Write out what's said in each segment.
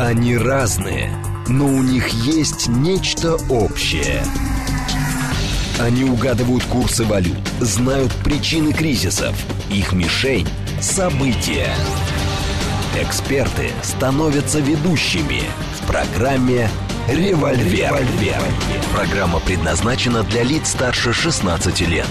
Они разные, но у них есть нечто общее. Они угадывают курсы валют, знают причины кризисов. Их мишень – события. Эксперты становятся ведущими в программе «Револьвер». Программа предназначена для лиц старше 16 лет.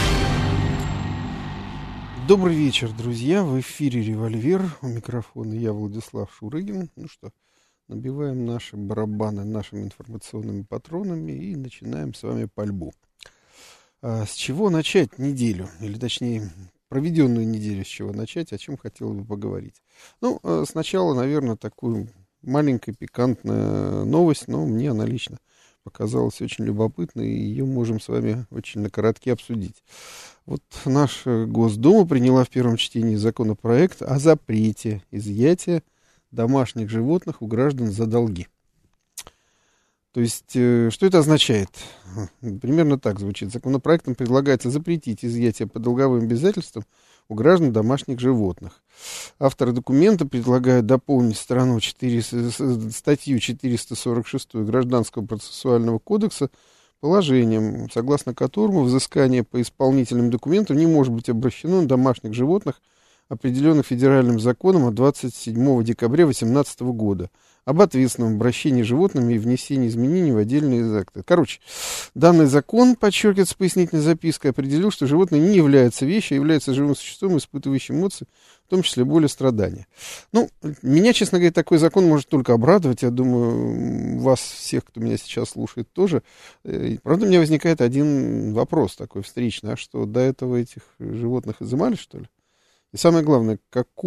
Добрый вечер, друзья. В эфире «Револьвер». У микрофона я, Владислав Шурыгин. Ну что, набиваем наши барабаны нашими информационными патронами и начинаем с вами пальбу. С чего начать неделю? Или, точнее, проведенную неделю с чего начать? О чем хотелось бы поговорить? Ну, сначала, наверное, такую маленькая пикантная новость, но мне она лично показалась очень любопытной, и ее можем с вами очень накоротке обсудить. Вот наша Госдума приняла в первом чтении законопроект о запрете изъятия домашних животных у граждан за долги. То есть, что это означает? Примерно так звучит. Законопроектом предлагается запретить изъятие по долговым обязательствам у граждан домашних животных. Авторы документа предлагают дополнить статью 446 Гражданского процессуального кодекса положением, согласно которому взыскание по исполнительным документам не может быть обращено на домашних животных, определенных федеральным законом от 27 декабря 2018 года об ответственном обращении с животными и внесении изменений в отдельные акты. Короче, данный закон, подчеркивается пояснительной запиской, определил, что животное не является вещью, а является живым существом, испытывающим эмоции, в том числе боль и страдания. Ну, меня, честно говоря, такой закон может только обрадовать. Я думаю, вас всех, кто меня сейчас слушает, тоже. Правда, у меня возникает один вопрос такой встречный. А что, до этого этих животных изымали, что ли? И самое главное,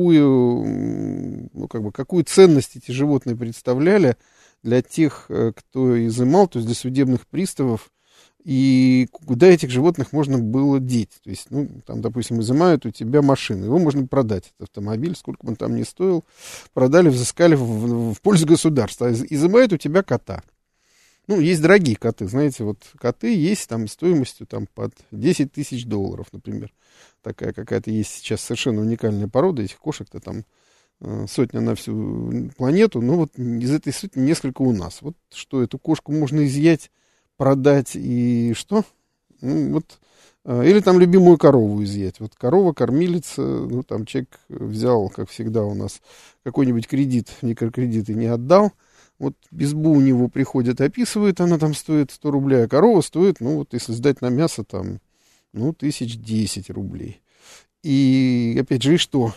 какую ценность эти животные представляли для тех, кто изымал, то есть для судебных приставов, и куда этих животных можно было деть. То есть, ну, там, допустим, изымают у тебя машину, его можно продать, этот автомобиль, сколько бы он там ни стоил, продали, взыскали в пользу государства, а изымают у тебя кота. Ну, есть дорогие коты, знаете, вот коты есть там стоимостью там под $10 тысяч, например. Такая какая-то есть сейчас совершенно уникальная порода, этих кошек-то там сотня на всю планету, но вот из этой сотни несколько у нас. Вот что, эту кошку можно изъять, продать и что? Ну, вот, или там любимую корову изъять. Вот корова, кормилица, ну, там человек взял, как всегда у нас, какой-нибудь кредит, микрокредит и не отдал. Вот безбу у него приходят, описывают, она там стоит 100 рублей, а корова стоит, ну, вот если сдать на мясо, там, ну, 1010 рублей. И, опять же, и что?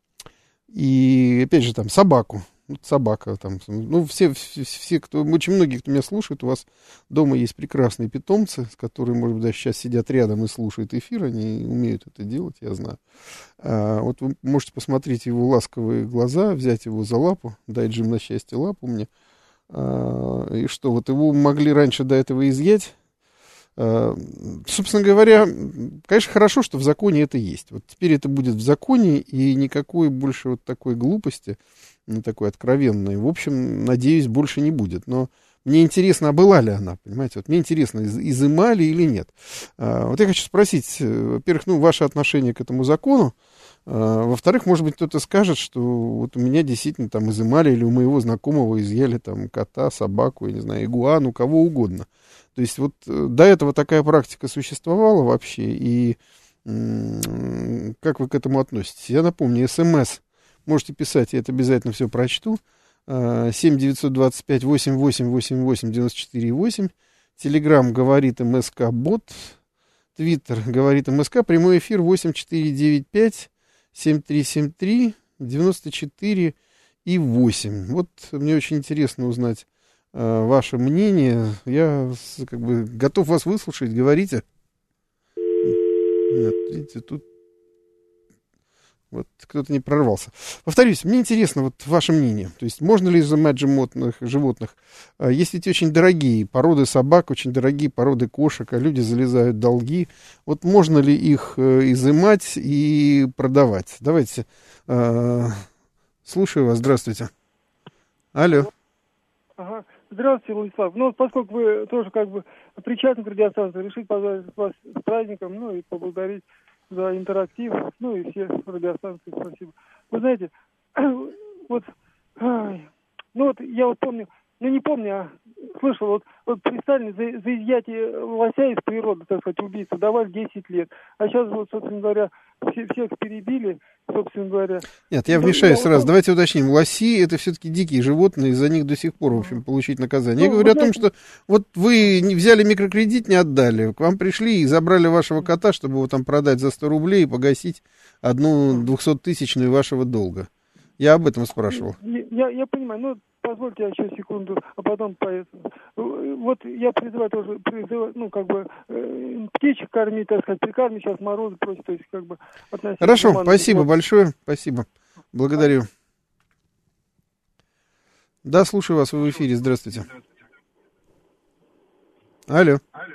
И, опять же, там, собаку. Вот собака там, ну, все, кто, очень многие, кто меня слушает, у вас дома есть прекрасные питомцы, с которыми, может быть, даже сейчас сидят рядом и слушают эфир, они умеют это делать, я знаю. Вот вы можете посмотреть его ласковые глаза, взять его за лапу, дай Джим на счастье лапу мне, и что, вот его могли раньше до этого изъять. Собственно говоря, конечно, хорошо, что в законе это есть. Вот теперь это будет в законе, и никакой больше вот такой глупости, такой откровенной, в общем, надеюсь, больше не будет. Но мне интересно, а была ли она, понимаете? Вот мне интересно, изымали или нет. Вот я хочу спросить, во-первых, ну, ваше отношение к этому закону. Во-вторых, может быть, кто-то скажет, что вот у меня действительно там изымали, или у моего знакомого изъяли там кота, собаку, я не знаю, игуану, кого угодно. То есть вот до этого такая практика существовала вообще, и как вы к этому относитесь? Я напомню, СМС можете писать, я это обязательно все прочту. 7-925-88-88-94-8. Телеграм говорит МСК Бот. Твиттер говорит МСК. Прямой эфир 8495-7373-94 и 8. Вот мне очень интересно узнать ваше мнение. Я как бы готов вас выслушать. Говорите. Нет, видите, тут вот кто-то не прорвался. Повторюсь, мне интересно вот ваше мнение. То есть можно ли изымать животных? Есть ведь очень дорогие породы собак, очень дорогие породы кошек, а люди залезают в долги. Вот можно ли их изымать и продавать? Давайте. Слушаю вас. Здравствуйте. Алло. Ага. Здравствуйте, Владислав. Ну, поскольку вы тоже как бы причастны к радиостанции, решить поздравить вас с праздником, ну и поблагодарить за интерактив, ну и все радиостанции, спасибо. Вы знаете, вот Ну вот я вот помню, не помню, а слышал, вот при Сталине за изъятие лося из природы, так сказать, убийцу давали 10 лет. А сейчас вот, собственно говоря, всех перебили, собственно говоря. Нет, я вмешаюсь сразу. Давайте уточним. Лоси — это все-таки дикие животные, за них до сих пор, в общем, получить наказание. Я говорю о том, что вот вы взяли микрокредит, не отдали, к вам пришли и забрали вашего кота, чтобы его там продать за 100 рублей и погасить одну 200-тысячную вашего долга. Я об этом спрашивал. Я понимаю, ну, позвольте я еще секунду, а потом поэтому. Вот я призываю тоже, птичек кормить, так сказать, прикармить, сейчас морозы просят, то есть как бы относиться. Хорошо, спасибо большое, спасибо. Благодарю. Да, слушаю вас, вы в эфире, здравствуйте. Алло.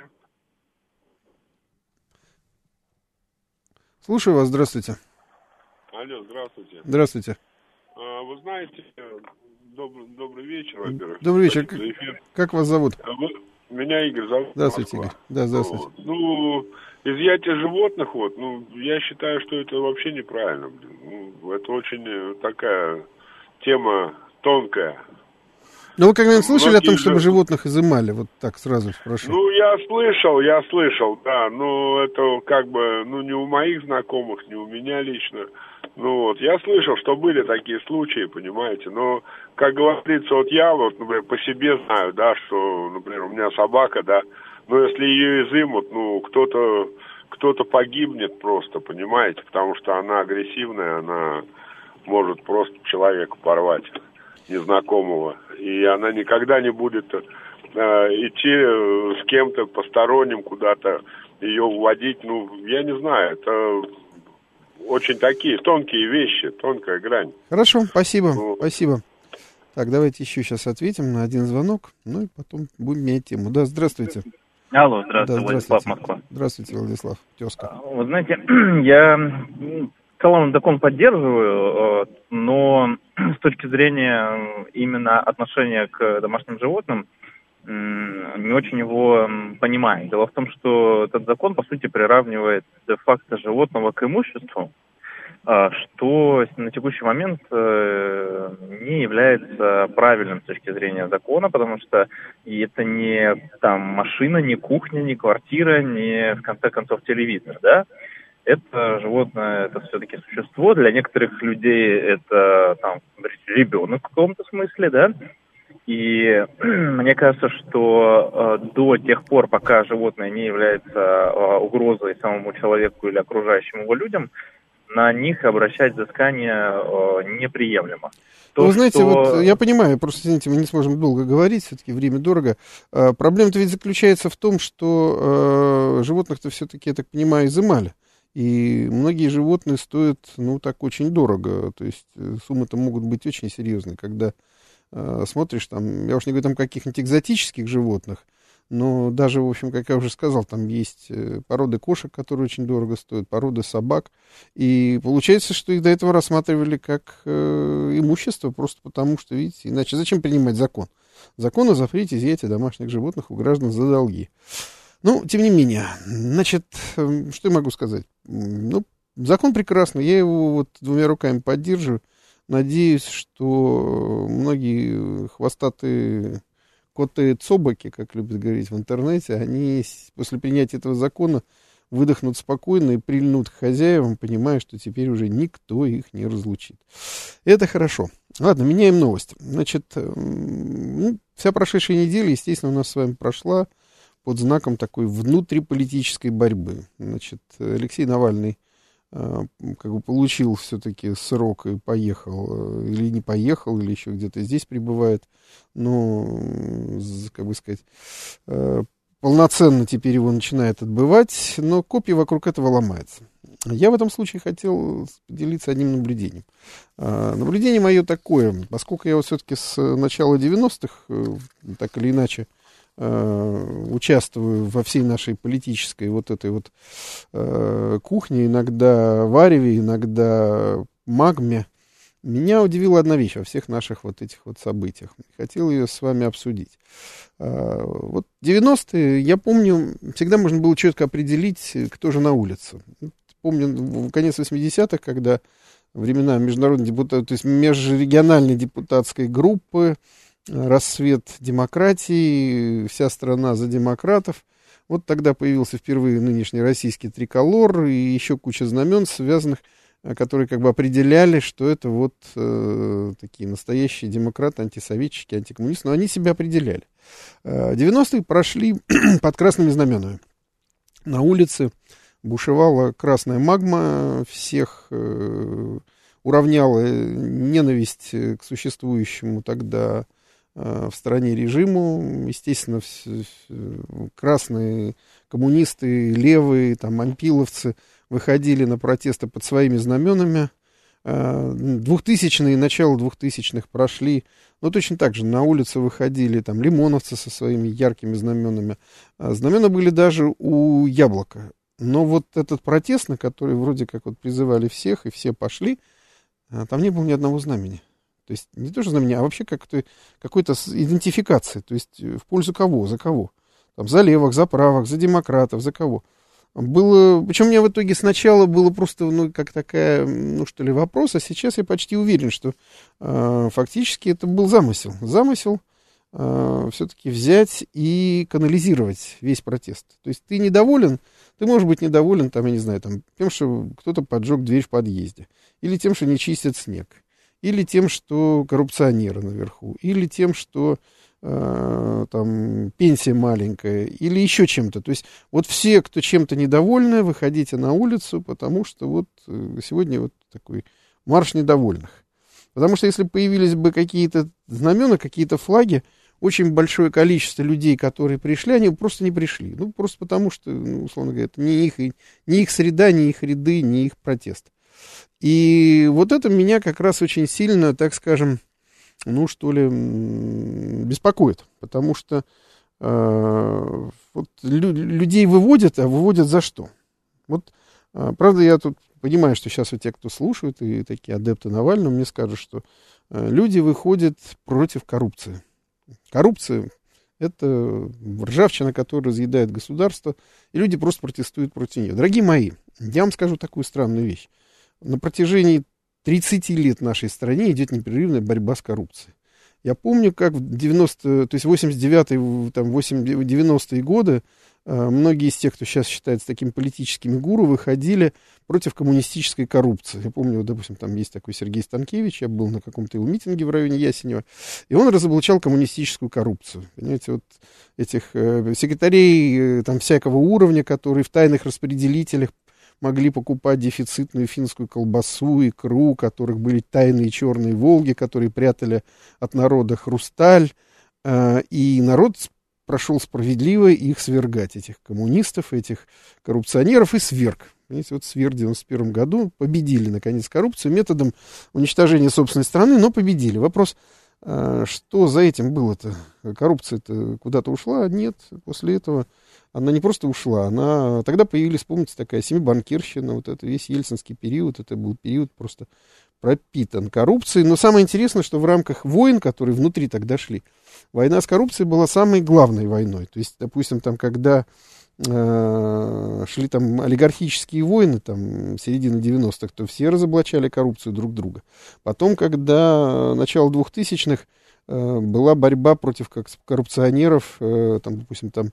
Слушаю вас, здравствуйте. Алло, здравствуйте. Здравствуйте. Вы знаете, добрый вечер, во-первых. Добрый вечер. Как вас зовут? Меня Игорь зовут. Здравствуйте, Игорь. Да, здравствуйте. Вот. Ну, изъятие животных, я считаю, что это вообще неправильно. Это очень такая тема тонкая. Ну, вы когда-нибудь слышали о том, чтобы животных изымали? Вот так сразу спрошу. Ну, я слышал, да. Но это как бы, не у моих знакомых, не у меня лично. Я слышал, что были такие случаи, понимаете. Но, как говорится, я например, по себе знаю, да, что, например, у меня собака, да. Но если ее изымут, кто-то погибнет просто, понимаете. Потому что она агрессивная, она может просто человека порвать, незнакомого. И она никогда не будет идти с кем-то посторонним куда-то, ее вводить. Я не знаю, это очень такие тонкие вещи, тонкая грань. Хорошо, спасибо, спасибо. Так, давайте еще сейчас ответим на один звонок, и потом будем менять тему. Да, здравствуйте. Алло, здравствуйте, да, Владислав, Москва. Здравствуйте, Владислав, тезка. Вы знаете, я целом закон поддерживаю, но с точки зрения именно отношения к домашним животным не очень его понимаю. Дело в том, что этот закон, по сути, приравнивает де-факто животного к имуществу, что на текущий момент не является правильным с точки зрения закона, потому что это не машина, не кухня, не квартира, не, в конце концов, телевизор, да? Это животное, это все-таки существо. Для некоторых людей это ребенок в каком-то смысле, да. И мне кажется, что до тех пор, пока животное не является угрозой самому человеку или окружающим его людям, на них обращать взыскание неприемлемо. Вы знаете, я понимаю, просто, извините, мы не сможем долго говорить, все-таки время дорого. Проблема-то ведь заключается в том, что животных-то все-таки, я так понимаю, изымали. И многие животные стоят, так очень дорого. То есть суммы-то могут быть очень серьезные, когда смотришь я уж не говорю каких-нибудь экзотических животных, но даже, в общем, как я уже сказал, там есть породы кошек, которые очень дорого стоят, породы собак. И получается, что их до этого рассматривали как имущество, просто потому что, видите, иначе зачем принимать закон? Закон о запрете изъятия домашних животных у граждан за долги. Тем не менее, значит, что я могу сказать? Закон прекрасный, я его двумя руками поддерживаю. Надеюсь, что многие хвостатые коты-цобаки, как любят говорить в интернете, они после принятия этого закона выдохнут спокойно и прильнут к хозяевам, понимая, что теперь уже никто их не разлучит. Это хорошо. Ладно, меняем новость. Значит, вся прошедшая неделя, естественно, у нас с вами прошла под знаком такой внутриполитической борьбы. Значит, Алексей Навальный получил все-таки срок и поехал, или не поехал, или еще где-то здесь пребывает, полноценно теперь его начинает отбывать, но копья вокруг этого ломается. Я в этом случае хотел поделиться одним наблюдением. Наблюдение мое такое, поскольку я все-таки с начала 90-х, так или иначе, участвую во всей нашей политической кухне, иногда вареве, иногда магме, меня удивила одна вещь во всех наших этих событиях. Хотел ее с вами обсудить. 90-е, я помню, всегда можно было четко определить, кто же на улице. Помню, конец 80-х, когда времена международной депутатской, то есть межрегиональной депутатской группы, расцвет демократии, вся страна за демократов. Вот тогда появился впервые нынешний российский триколор и еще куча знамен, связанных, которые как бы определяли, что это вот такие настоящие демократы, антисоветчики, антикоммунисты, но они себя определяли. 90-е прошли под красными знаменами. На улице бушевала красная магма, всех уравняла ненависть к существующему тогда в стране режиму. Естественно, красные коммунисты, левые, там, ампиловцы выходили на протесты под своими знаменами. 2000-е, начало 2000-х прошли, но точно так же на улицы выходили там лимоновцы со своими яркими знаменами. Знамена были даже у Яблока. Но вот этот протест, на который вроде как вот призывали всех, и все пошли, там не было ни одного знамени. То есть не то, что знамени, а вообще какой-то идентификации. То есть в пользу кого, за кого. Там, за левых, за правых, за демократов, за кого. Было, причем у меня в итоге сначала было просто, ну, как такая, ну, что ли, вопрос, а сейчас я почти уверен, что фактически это был замысел. Замысел все-таки взять и канализировать весь протест. То есть ты недоволен, ты можешь быть недоволен, там, я не знаю, там, тем, что кто-то поджег дверь в подъезде, или тем, что не чистят снег, или тем, что коррупционеры наверху, или тем, что там пенсия маленькая, или еще чем-то. То есть вот все, кто чем-то недовольны, выходите на улицу, потому что вот сегодня вот такой марш недовольных. Потому что если появились бы какие-то знамена, какие-то флаги, очень большое количество людей, которые пришли, они просто не пришли. Ну, просто потому что, ну, условно говоря, это не их среда, не их ряды, не их протест. И вот это меня как раз очень сильно, так скажем, ну, что ли, беспокоит, потому что вот людей выводят, а выводят за что? Вот, правда, я тут понимаю, что сейчас вот те, кто слушают, и такие адепты Навального, мне скажут, что люди выходят против коррупции. Коррупция — это ржавчина, которая разъедает государство, и люди просто протестуют против нее. Дорогие мои, я вам скажу такую странную вещь. На протяжении 30 лет в нашей стране идет непрерывная борьба с коррупцией. Я помню, как в 89-е, там, 90-е годы многие из тех, кто сейчас считается такими политическими гуру, выходили против коммунистической коррупции. Я помню, вот, допустим, там есть такой Сергей Станкевич, я был на каком-то его митинге в районе Ясенева, и он разоблачал коммунистическую коррупцию. Понимаете, вот этих секретарей там всякого уровня, которые в тайных распределителях могли покупать дефицитную финскую колбасу, икру, у которых были тайные черные «Волги», которые прятали от народа хрусталь, и народ прошел справедливо их свергать, этих коммунистов, этих коррупционеров, и сверг. Понимаете, вот сверг в 91 году, победили, наконец, коррупцию методом уничтожения собственной страны, но победили. Вопрос, что за этим было-то? Коррупция-то куда-то ушла? Нет, после этого она не просто ушла, она... Тогда появилась, помните, такая семибанкирщина, вот это весь ельцинский период, это был период просто пропитан коррупцией. Но самое интересное, что в рамках войн, которые внутри тогда шли, война с коррупцией была самой главной войной. То есть, допустим, там, когда шли там олигархические войны, там, середины 90-х, то все разоблачали коррупцию друг друга. Потом, когда начало 2000-х, была борьба против коррупционеров, там, допустим, там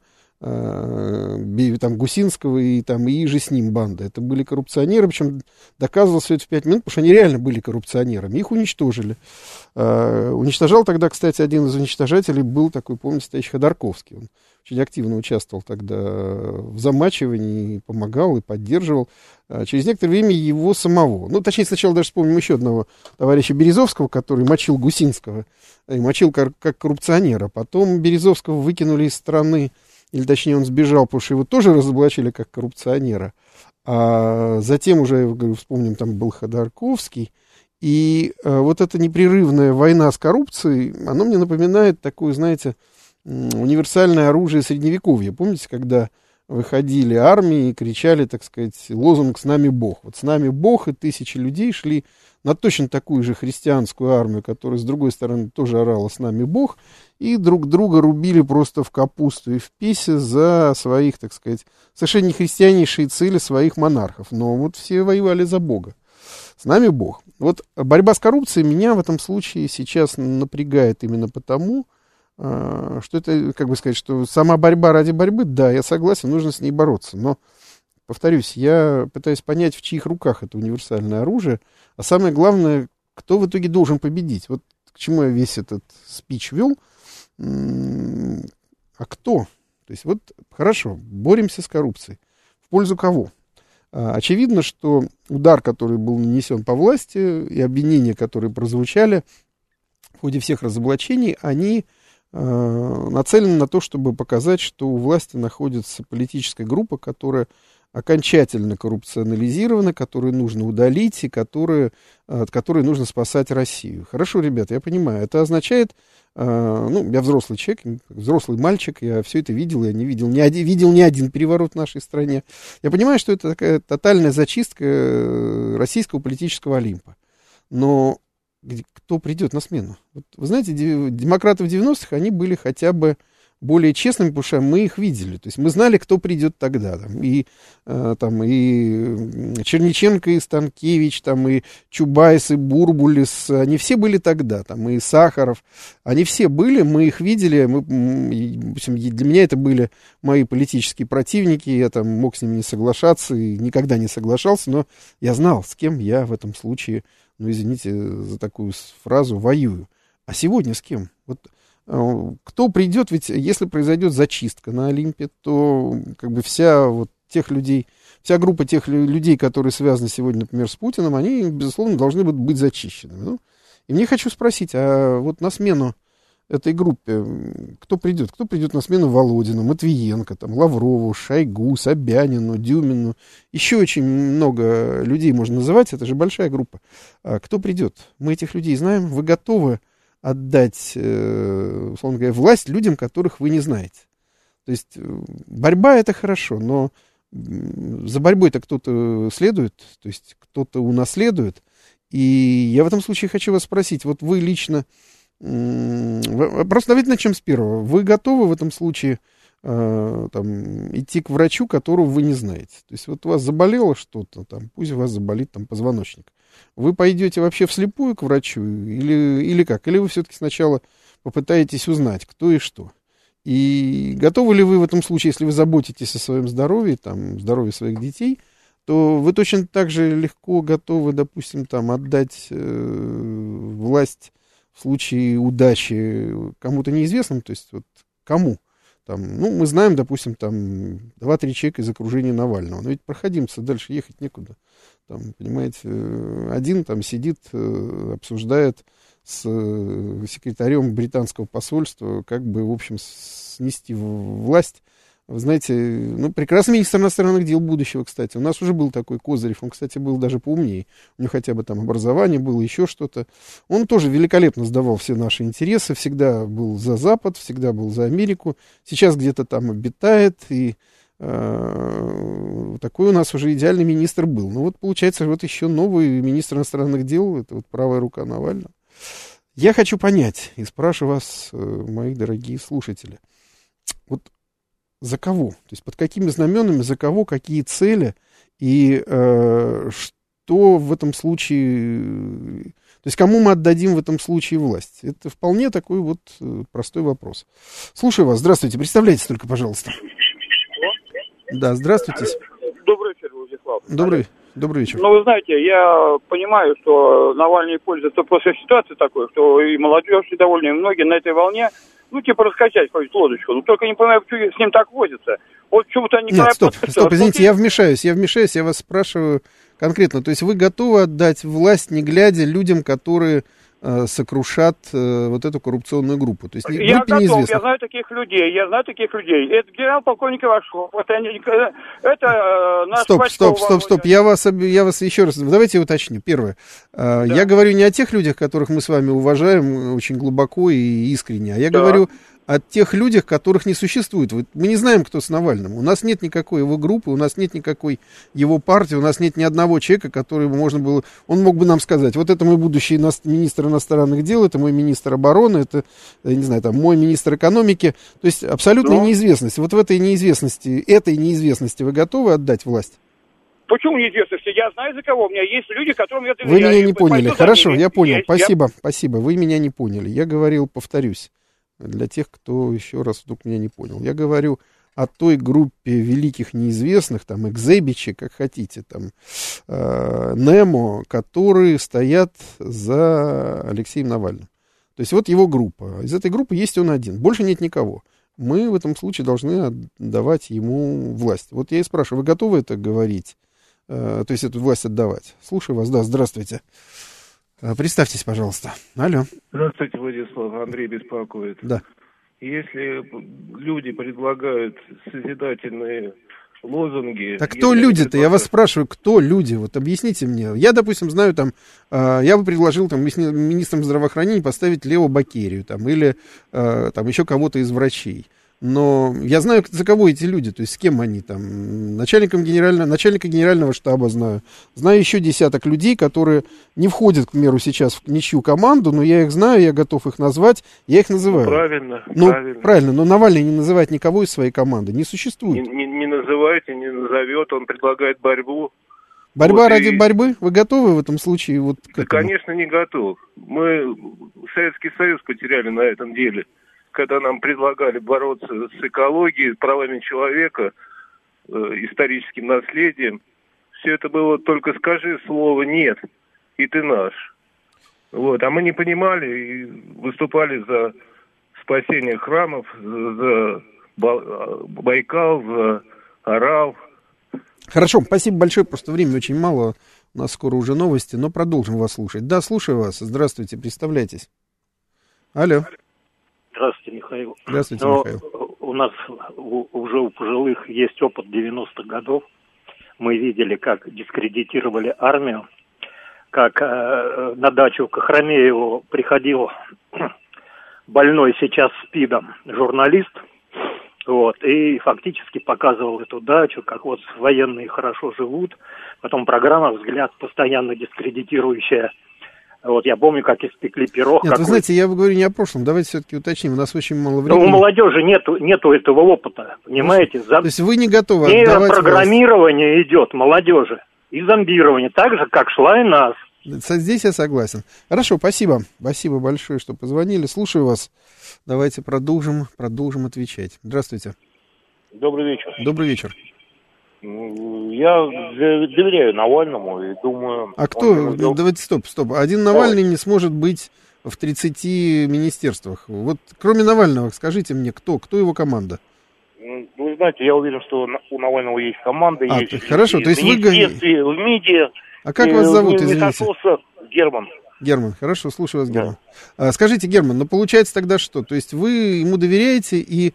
Гусинского и же с ним банда. Это были коррупционеры, причем доказывалось все это в 5 минут, потому что они реально были коррупционерами. Их уничтожили. Уничтожал тогда, кстати, один из уничтожателей был такой, помните, товарищ Ходорковский. Он очень активно участвовал тогда в замачивании, помогал и поддерживал. Через некоторое время его самого. Ну, точнее, сначала даже вспомним еще одного товарища Березовского, который мочил Гусинского, и мочил как коррупционера. Потом Березовского выкинули из страны, или точнее он сбежал, потому что его тоже разоблачили как коррупционера. А затем уже, я говорю, вспомним, там был Ходорковский. И вот эта непрерывная война с коррупцией, она мне напоминает такое, знаете, универсальное оружие Средневековья. Помните, когда выходили армии и кричали, так сказать, лозунг «С нами Бог». Вот «С нами Бог», и тысячи людей шли на точно такую же христианскую армию, которая, с другой стороны, тоже орала «С нами Бог», и друг друга рубили просто в капусту и в писе за своих, так сказать, совершенно нехристианнейшие цели своих монархов. Но вот все воевали за Бога. С нами Бог. Вот борьба с коррупцией меня в этом случае сейчас напрягает именно потому, что это, как бы сказать, что сама борьба ради борьбы, да, я согласен, нужно с ней бороться. Но, повторюсь, я пытаюсь понять, в чьих руках это универсальное оружие, а самое главное, кто в итоге должен победить. Вот к чему я весь этот спич вел. А кто? То есть вот, хорошо, боремся с коррупцией. В пользу кого? Очевидно, что удар, который был нанесен по власти, и обвинения, которые прозвучали в ходе всех разоблачений, они нацелены на то, чтобы показать, что у власти находится политическая группа, которая окончательно коррупционализирована, которую нужно удалить и от которой нужно спасать Россию. Хорошо, ребята, я понимаю. Это означает, я взрослый человек, взрослый мальчик, я все это видел, я не видел ни один переворот в нашей стране. Я понимаю, что это такая тотальная зачистка российского политического Олимпа. Но кто придет на смену? Вот, вы знаете, демократы в 90-х, они были хотя бы более честными, потому что мы их видели. То есть мы знали, кто придет тогда. И Черниченко, и Станкевич, и Чубайс, и Бурбулис. Они все были тогда. И Сахаров. Они все были, мы их видели. Для меня это были мои политические противники. Я мог с ними не соглашаться и никогда не соглашался. Но я знал, с кем я в этом случае, извините за такую фразу, воюю. А сегодня с кем? Вот кто придет, ведь если произойдет зачистка на Олимпе, то вся группа тех людей, которые связаны сегодня, например, с Путиным, они, безусловно, должны быть зачищены. И мне хочу спросить, а вот на смену этой группе кто придет? Кто придет на смену Володину, Матвиенко, Лаврову, Шойгу, Собянину, Дюмину? Еще очень много людей можно называть, это же большая группа. А кто придет? Мы этих людей знаем. Вы готовы отдать, условно говоря, власть людям, которых вы не знаете? То есть борьба — это хорошо, но за борьбой-то кто-то следует, то есть кто-то унаследует. И я в этом случае хочу вас спросить, вот вы лично, просто давайте начнем с первого. Вы готовы в этом случае идти к врачу, которого вы не знаете? То есть вот у вас заболело что-то, пусть у вас заболит позвоночник. Вы пойдете вообще вслепую к врачу или как? Или вы все-таки сначала попытаетесь узнать, кто и что? И готовы ли вы в этом случае, если вы заботитесь о своем здоровье, здоровье своих детей, то вы точно так же легко готовы, допустим, отдать власть в случае удачи кому-то неизвестному, то есть вот кому? Мы знаем, допустим, 2-3 человека из окружения Навального, но ведь проходимся, дальше ехать некуда. Понимаете, один сидит, обсуждает с секретарем британского посольства, в общем, снести власть. Вы знаете, прекрасный министр иностранных дел будущего, кстати. У нас уже был такой Козырев, он, кстати, был даже поумнее. У него хотя бы образование было, еще что-то. Он тоже великолепно сдавал все наши интересы, всегда был за Запад, всегда был за Америку. Сейчас где-то обитает, и такой у нас уже идеальный министр был. Получается, еще новый министр иностранных дел, это правая рука Навального. Я хочу понять, и спрашиваю вас, мои дорогие слушатели, за кого? То есть под какими знаменами, за кого, какие цели, и что в этом случае, то есть кому мы отдадим в этом случае власть? Это вполне такой простой вопрос. Слушаю вас, здравствуйте, представляйтесь только, пожалуйста. Да, здравствуйте. Добрый вечер, Владислав. Добрый вечер. Вы знаете, я понимаю, что Навальный пользуется просто ситуацией такой, что и молодежь недовольна, и многие на этой волне, раскачать какую-то лодочку. Только не понимаю, почему с ним так возится. Почему-то они... Нет, стоп, извините, я вмешаюсь, я вас спрашиваю конкретно. То есть вы готовы отдать власть, не глядя, людям, которые сокрушат эту коррупционную группу? То есть я готов, я знаю таких людей. Это генерал-полковник Ивашов, это наш... Стоп, я вас еще раз, давайте я уточню. Первое, да. Я говорю не о тех людях, которых мы с вами уважаем очень глубоко и искренне, а я говорю о тех людях, которых не существует. Мы не знаем, кто с Навальным. У нас нет никакой его группы, у нас нет никакой его партии, у нас нет ни одного человека, который он мог бы нам сказать, вот это мой будущий министр иностранных дел, это мой министр обороны, это, я не знаю, мой министр экономики. То есть абсолютная неизвестность. В этой неизвестности вы готовы отдать власть? Почему неизвестности? Я знаю, за кого. У меня есть люди, которым я доверяю. Вы меня не поняли. Хорошо, я понял. Спасибо. Вы меня не поняли. Я говорил, повторюсь, для тех, кто еще раз вдруг меня не понял. Я говорю о той группе великих неизвестных, там, экзебичи, как хотите, там, Немо, которые стоят за Алексеем Навальным. То есть вот его группа. Из этой группы есть он один. Больше нет никого. Мы в этом случае должны отдавать ему власть. Вот я и спрашиваю, вы готовы это говорить? То есть эту власть отдавать? Слушаю вас. Да, здравствуйте. Представьтесь, пожалуйста. Алло. Здравствуйте, Владислав. Андрей беспокоит. Да. Если люди предлагают созидательные лозунги... Так кто люди-то? Я вас спрашиваю, кто люди? Вот объясните мне. Я, допустим, знаю, там, я бы предложил там министром здравоохранения поставить Лео Бакерию, там, или там еще кого-то из врачей. Но я знаю, за кого эти люди, то есть с кем они там. Начальника генерального штаба знаю. Знаю еще десяток людей, которые не входят, к примеру, сейчас в ничью команду, но я их знаю, я готов их назвать, я их называю. Правильно, но Навальный не называет никого из своей команды, не существует. Не называет и не назовет, он предлагает борьбу. Борьба ради борьбы? Вы готовы в этом случае? Вот да, конечно, не готов. Мы Советский Союз потеряли на этом деле. Когда нам предлагали бороться с экологией, правами человека, историческим наследием, все это было только скажи слово «нет», и ты наш. Вот. А мы не понимали и выступали за спасение храмов, за Байкал, за Арал. Хорошо, спасибо большое, просто времени очень мало, у нас скоро уже новости, но продолжим вас слушать. Да, слушаю вас, здравствуйте, представляйтесь. Алло. Здравствуйте, Михаил. Здравствуйте, Михаил. У нас уже у пожилых есть опыт 90-х годов. Мы видели, как дискредитировали армию, как на дачу к Охромееву приходил больной сейчас СПИДом журналист, вот, и фактически показывал эту дачу, как вот военные хорошо живут. Потом программа «Взгляд», постоянно дискредитирующая. Вот я помню, как испекли пирог. Нет, вы знаете, я говорю не о прошлом, давайте все-таки уточним, у нас очень мало времени. Но у молодежи нету этого опыта, понимаете? То есть вы не готовы отдавать... Нейропрограммирование идет молодежи и зомбирование, так же, как шла и нас. Здесь я согласен. Хорошо, спасибо. Спасибо большое, что позвонили. Слушаю вас. Давайте продолжим отвечать. Здравствуйте. Добрый вечер. Добрый вечер. Я доверяю Навальному и думаю... А кто? Давайте, стоп. Один Навальный не сможет быть в 30 министерствах. Вот кроме Навального, скажите мне, кто его команда? Вы знаете, я уверен, что у Навального есть команда. Есть хорошо, то есть вы... в МИДе. А как вас зовут, извините? Герман. Герман, хорошо, слушаю вас, Герман. Да. Скажите, Герман, получается тогда что? То есть вы ему доверяете и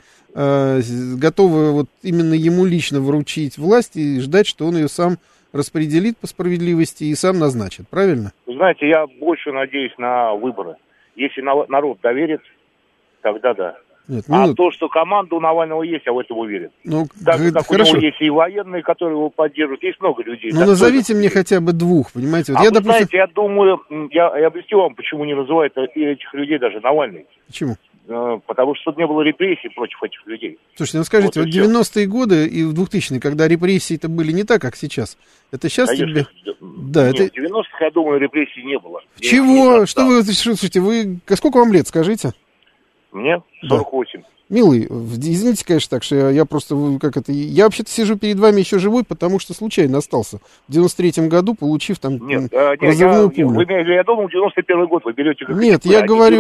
готовы вот именно ему лично вручить власть и ждать, что он ее сам распределит по справедливости и сам назначит, правильно? Знаете, я больше надеюсь на выборы. Если народ доверит, тогда да. Нет, а то, что команда у Навального есть, я в этом уверен. Даже как хорошо. У него есть и военные, которые его поддерживают, есть много людей. Ну, назовите мне хотя бы двух, понимаете? Вот вы знаете, я думаю, я объясню вам, почему не называют этих людей даже Навальный. Почему? Потому что тут не было репрессий против этих людей. Слушайте, ну скажите, вот 90-е годы и в 2000-е, когда репрессии-то были не так, как сейчас, это сейчас конечно, тебе... Да, нет, это... в 90-х, я думаю, репрессий не было. Чего? Что вы... Слушайте, вы... Сколько вам лет, скажите? Мне 48. Да. Милый, извините, конечно, так что я просто, я вообще-то сижу перед вами еще живой, потому что случайно остался. В 93-м году, получив там разрывную пулю. Я думал, 91-й год вы берете... Нет, я говорю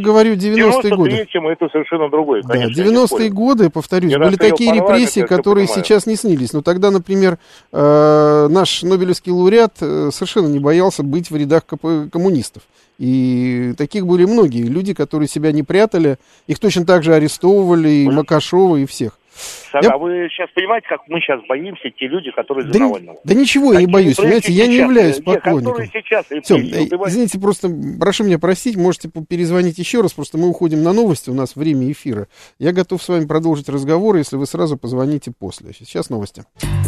90-е годы. 93-м это совершенно другое, конечно. Да, 90-е годы, повторюсь, были такие репрессии, которые сейчас не снились. Но тогда, например, наш Нобелевский лауреат совершенно не боялся быть в рядах коммунистов. И таких были многие люди, которые себя не прятали, их точно так же арестовывали, и Макашова, и всех. А вы сейчас понимаете, как мы сейчас боимся те люди, которые за Навального? Да ничего я не боюсь, понимаете, я не являюсь поклонником. Все, извините, просто прошу меня простить, можете перезвонить еще раз, просто мы уходим на новости, у нас время эфира. Я готов с вами продолжить разговор, если вы сразу позвоните после. Сейчас новости.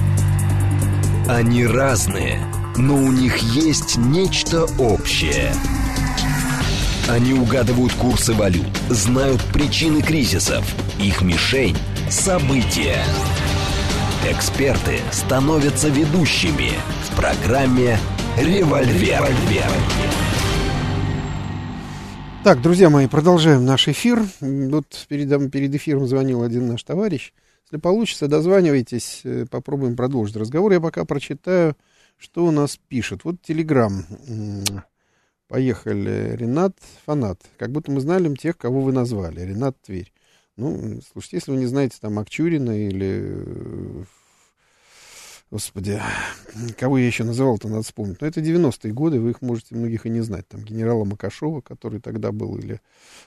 Они разные, но у них есть нечто общее. Они угадывают курсы валют, знают причины кризисов. Их мишень – события. Эксперты становятся ведущими в программе «Револьвер». Так, друзья мои, продолжаем наш эфир. Вот перед эфиром звонил один наш товарищ. Если получится, дозванивайтесь, попробуем продолжить разговор. Я пока прочитаю, что у нас пишет. Вот Телеграм. Поехали. Ренат Фанат. Как будто мы знали тех, кого вы назвали. Ренат Тверь. Ну, слушайте, если вы не знаете там Акчурина или... Господи, кого я еще называл-то, надо вспомнить. Но это 90-е годы, вы их можете многих и не знать. Там генерала Макашова, который тогда был, или...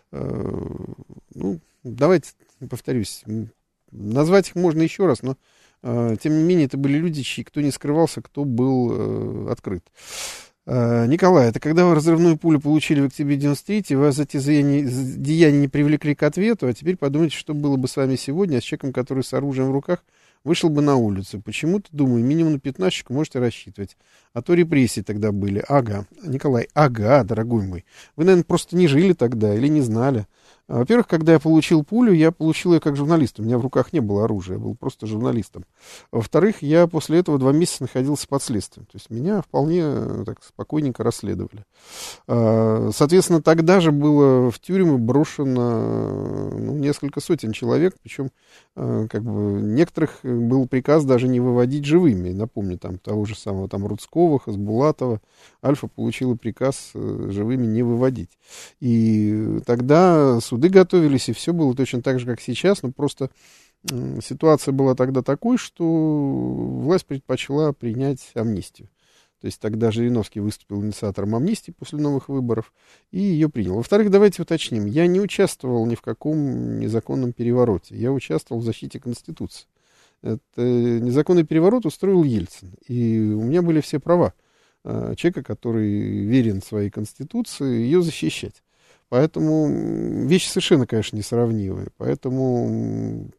ну, давайте, повторюсь, назвать их можно еще раз, но, тем не менее, это были люди, кто не скрывался, кто был открыт. Николай, это когда вы разрывную пулю получили в октябре 93-й, вас за те деяния не привлекли к ответу, а теперь подумайте, что было бы с вами сегодня, с человеком, который с оружием в руках вышел бы на улицу. Почему-то, думаю, минимум на 15-ку можете рассчитывать. А то репрессии тогда были. Ага, Николай, ага, дорогой мой. Вы, наверное, просто не жили тогда или не знали. Во-первых, когда я получил пулю, я получил ее как журналист. У меня в руках не было оружия, я был просто журналистом. Во-вторых, я после этого 2 месяца находился под следствием. То есть меня вполне так спокойненько расследовали. Соответственно, тогда же было в тюрьмы брошено несколько сотен человек, причем как бы некоторых был приказ даже не выводить живыми. Напомню, там того же самого там Рудского, Хасбулатова. Альфа получила приказ живыми не выводить. И тогда суды готовились, и все было точно так же, как сейчас, но просто ситуация была тогда такой, что власть предпочла принять амнистию. То есть тогда Жириновский выступил инициатором амнистии после новых выборов и ее принял. Во-вторых, давайте уточним, я не участвовал ни в каком незаконном перевороте, я участвовал в защите Конституции. Это незаконный переворот устроил Ельцин, и у меня были все права человека, который верен своей Конституции, ее защищать. Поэтому вещи совершенно, конечно, несравнимые. Поэтому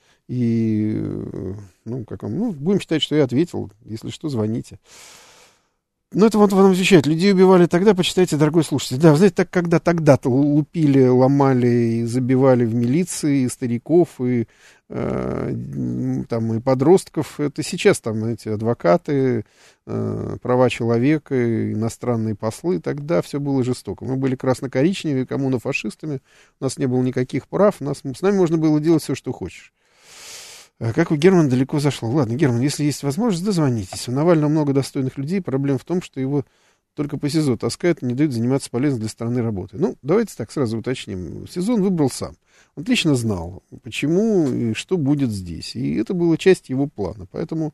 будем считать, что я ответил. Если что, звоните. Ну, это вот вам отвечает. Людей убивали тогда, почитайте, дорогой слушатель. Да, вы знаете, так, когда тогда-то лупили, ломали и забивали в милиции и стариков, и и подростков. Это сейчас там эти адвокаты, права человека, иностранные послы. Тогда все было жестоко. Мы были красно-коричневыми, коммунофашистами. У нас не было никаких прав. С нами можно было делать все, что хочешь. Как у Германа далеко зашло. Ладно, Герман, если есть возможность, дозвонитесь. У Навального много достойных людей. Проблема в том, что его только по СИЗО таскают и не дают заниматься полезной для страны работой. Ну, давайте так сразу уточним. СИЗО он выбрал сам. Он отлично знал, почему и что будет здесь. И это была часть его плана. Поэтому,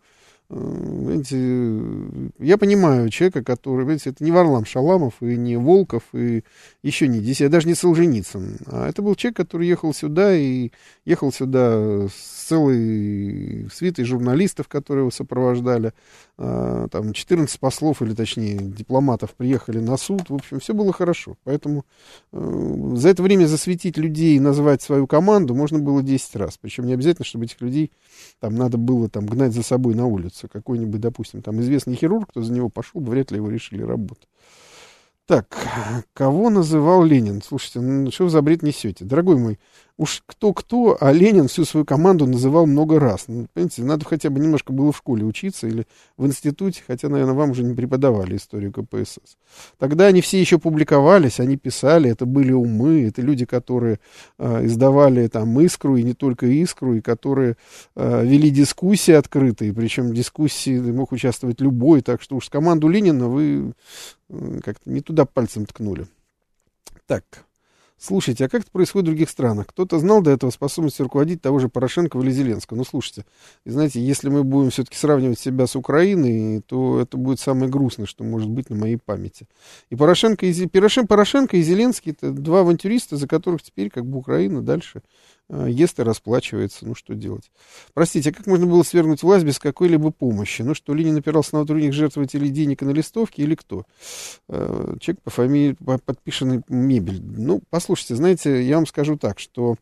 я понимаю человека, который, это не Варлам Шаламов и не Волков, и еще не здесь, даже не Солженицын. А это был человек, который ехал сюда с целой свитой журналистов, которые его сопровождали. 14 послов, или точнее дипломатов приехали на суд. В общем, все было хорошо. Поэтому за это время засветить людей и назвать свою команду можно было 10 раз. Причем не обязательно, чтобы этих людей надо было гнать за собой на улицу. Какой-нибудь, допустим, известный хирург, кто за него пошел, вряд ли его решили работать. Так, кого называл Ленин? Слушайте, что вы за бред несете? Дорогой мой, уж кто-кто, а Ленин всю свою команду называл много раз. Понимаете, надо хотя бы немножко было в школе учиться или в институте, хотя, наверное, вам уже не преподавали историю КПСС. Тогда они все еще публиковались, они писали, это были умы, это люди, которые издавали «Искру», и не только «Искру», и которые вели дискуссии открытые, причем в дискуссии мог участвовать любой, так что уж с команду Ленина вы как-то не туда пальцем ткнули. Так, слушайте, а как это происходит в других странах? Кто-то знал до этого способности руководить того же Порошенко или Зеленского? Ну, слушайте, знаете, если мы будем все-таки сравнивать себя с Украиной, то это будет самое грустное, что может быть на моей памяти. И Порошенко и Зеленский — это 2 авантюриста, за которых теперь Украина дальше ест и расплачивается. Ну, что делать? Простите, а как можно было свергнуть власть без какой-либо помощи? Ну, что, Ленин опирался на внутренних жертвователей денег и на листовки, или кто? Человек по фамилии, подписанный Мебель. Ну, послушайте, знаете, я вам скажу так, что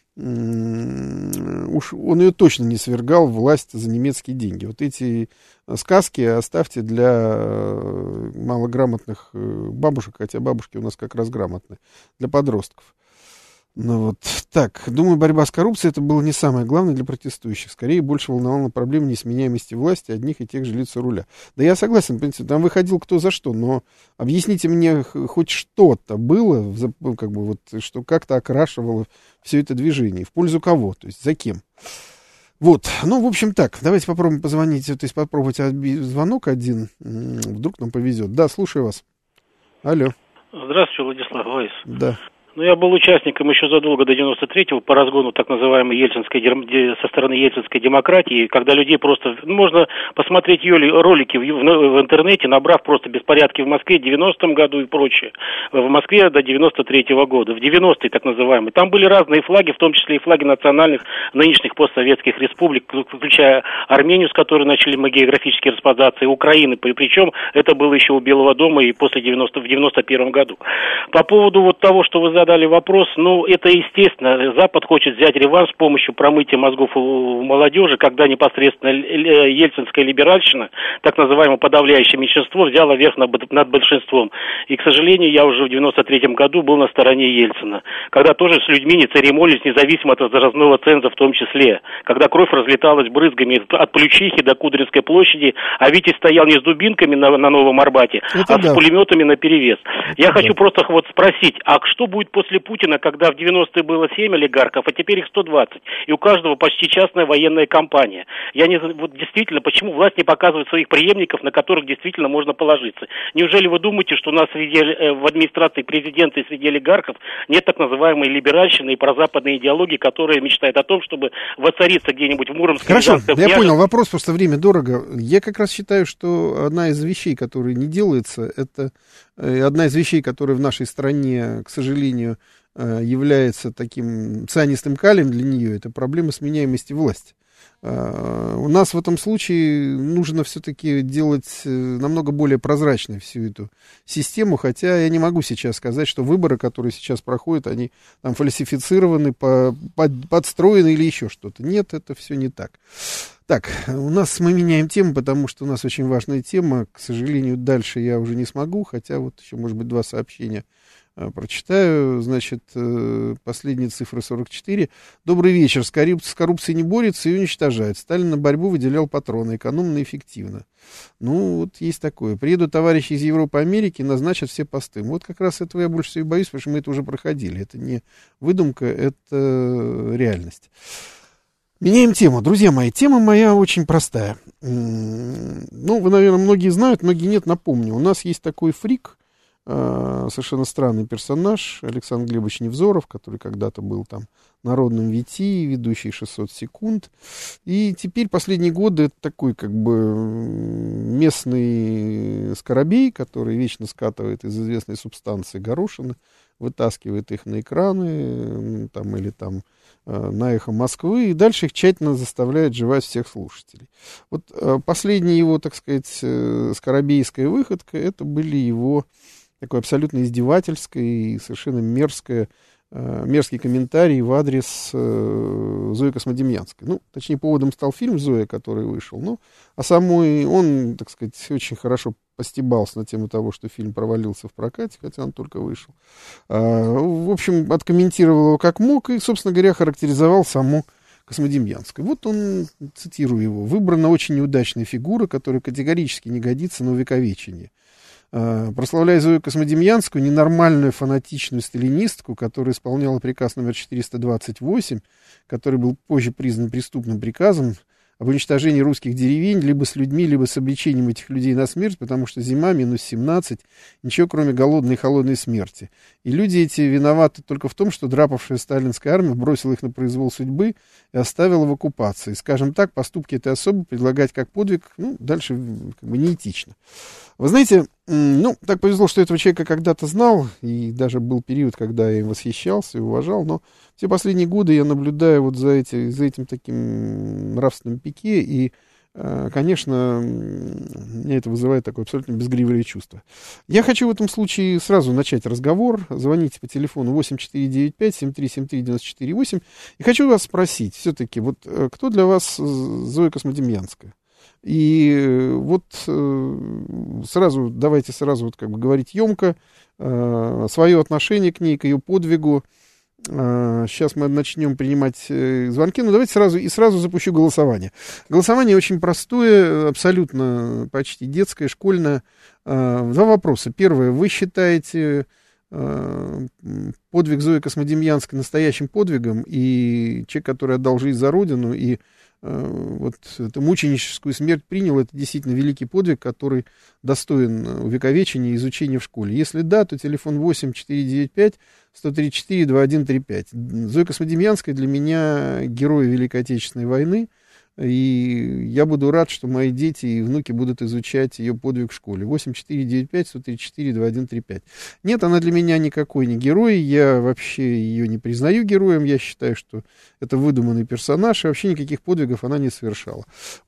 уж он ее точно не свергал, власть за немецкие деньги. Вот эти сказки оставьте для малограмотных бабушек, хотя бабушки у нас как раз грамотные, для подростков. Ну вот так, думаю, борьба с коррупцией это было не самое главное для протестующих. Скорее, больше волновала проблема несменяемости власти одних и тех же лиц у руля. Да я согласен, в принципе, там выходил кто за что, но объясните мне, хоть что-то было, как бы вот, что как-то окрашивало все это движение. В пользу кого? То есть за кем? Вот, ну, в общем, так, давайте попробуем позвонить, то есть попробовать звонок один, вдруг нам повезет. Да, слушаю вас. Алло. Здравствуйте, Владислав Вайс. Да. Ну, я был участником еще задолго до 93-го по разгону так называемой ельцинской, со стороны ельцинской демократии, когда людей просто... Ну, можно посмотреть ролики в интернете, набрав просто беспорядки в Москве в 90-м году и прочее. В Москве до 93-го года, в 90-е так называемые. Там были разные флаги, в том числе и флаги национальных нынешних постсоветских республик, включая Армению, с которой начали мы географически распадаться, и Украины. Причем это было еще у Белого дома и после в 91-м году. По поводу вот того, что вы задали вопрос, ну, это естественно, Запад хочет взять реванш с помощью промытия мозгов у молодежи, когда непосредственно ельцинская либеральщина, так называемое подавляющее меньшинство, взяло верх над большинством. И, к сожалению, я уже в 93-м году был на стороне Ельцина, когда тоже с людьми не церемонились, независимо от возрастного ценза в том числе, когда кровь разлеталась брызгами от Плющихи до Кудринской площади, а Витязь стоял не с дубинками на Новом Арбате, с пулеметами наперевес. Я хочу просто вот спросить, а что будет после Путина, когда в 90-е было 7 олигархов, а теперь их 120, и у каждого почти частная военная компания? Вот действительно, почему власть не показывает своих преемников, на которых действительно можно положиться? Неужели вы думаете, что у нас в администрации президента и среди олигархов нет так называемой либеральщины и прозападной идеологии, которая мечтает о том, чтобы воцариться где-нибудь в Муромске? Хорошо, я понял, вопрос, просто время дорого. Я как раз считаю, что одна из вещей, которая не делается, это одна из вещей, которая в нашей стране, к сожалению, является таким цианистым калием для нее, это проблема сменяемости власти. У нас в этом случае нужно все-таки делать намного более прозрачной всю эту систему, хотя я не могу сейчас сказать, что выборы, которые сейчас проходят, они там фальсифицированы, подстроены или еще что-то. Нет, это все не так. Так, мы меняем тему, потому что у нас очень важная тема. К сожалению, дальше я уже не смогу, хотя вот еще, может быть, 2 сообщения прочитаю. Значит, последняя цифра 44. Добрый вечер. С коррупцией не борется и уничтожает. Сталин на борьбу выделял патроны. Экономно и эффективно. Ну, вот есть такое. Приедут товарищи из Европы и Америки и назначат все посты. Вот как раз этого я больше всего боюсь, потому что мы это уже проходили. Это не выдумка, это реальность. Меняем тему. Друзья мои, тема моя очень простая. Ну, вы, наверное, многие знают, многие нет. Напомню, у нас есть такой фрик, совершенно странный персонаж, Александр Глебович Невзоров, который когда-то был там народным ВТ, ведущий 600 секунд. И теперь последние годы это такой как бы местный скоробей, который вечно скатывает из известной субстанции горошины, вытаскивает их на экраны там, или там на «Эхо Москвы», и дальше их тщательно заставляет жевать всех слушателей. Вот последняя его, так сказать, скоробейская выходка, это были его такой абсолютно издевательской и совершенно мерзкий комментарий в адрес Зои Космодемьянской. Ну, точнее, поводом стал фильм «Зоя», который вышел. Ну, а самой он, так сказать, очень хорошо постебался на тему того, что фильм провалился в прокате, хотя он только вышел. В общем, откомментировал его как мог и, собственно говоря, характеризовал саму Космодемьянскую. Вот он, цитирую его: «Выбрана очень неудачная фигура, которая категорически не годится на увековечение. Прославляя Зою Космодемьянскую, ненормальную фанатичную сталинистку, которая исполняла приказ номер 428, который был позже признан преступным приказом об уничтожении русских деревень либо с людьми, либо с обречением этих людей на смерть, потому что зима, минус 17, ничего кроме голодной и холодной смерти. И люди эти виноваты только в том, что драпавшая сталинская армия бросила их на произвол судьбы и оставила в оккупации. Скажем так, поступки этой особы предлагать как подвиг, ну, дальше как бы неэтично». Вы знаете, ну, так повезло, что этого человека когда-то знал, и даже был период, когда я им восхищался и уважал, но все последние годы я наблюдаю вот за этим таким нравственным пике, и, конечно, меня это вызывает такое абсолютно безгривое чувство. Я хочу в этом случае сразу начать разговор. Звоните по телефону 8495-7373-94-8, и хочу вас спросить, все-таки, вот кто для вас Зоя Космодемьянская? И вот давайте сразу вот как бы говорить емко свое отношение к ней, к ее подвигу. Сейчас мы начнем принимать звонки. Ну, давайте сразу запущу голосование. Голосование очень простое, абсолютно почти детское, школьное. Два вопроса. Первое. Вы считаете подвиг Зои Космодемьянской настоящим подвигом, и человек, который отдал жизнь за Родину, и вот эту мученическую смерть принял, это действительно великий подвиг, который достоин увековечения и изучения в школе? Если да, то телефон 8-495-134-2135. Зоя Космодемьянская для меня герой Великой Отечественной войны, и я буду рад, что мои дети и внуки будут изучать ее подвиг в школе. 8-495-134-2135. Нет, она для меня никакой не герой, я вообще ее не признаю героем, я считаю, что это выдуманный персонаж, и вообще никаких подвигов она не совершала.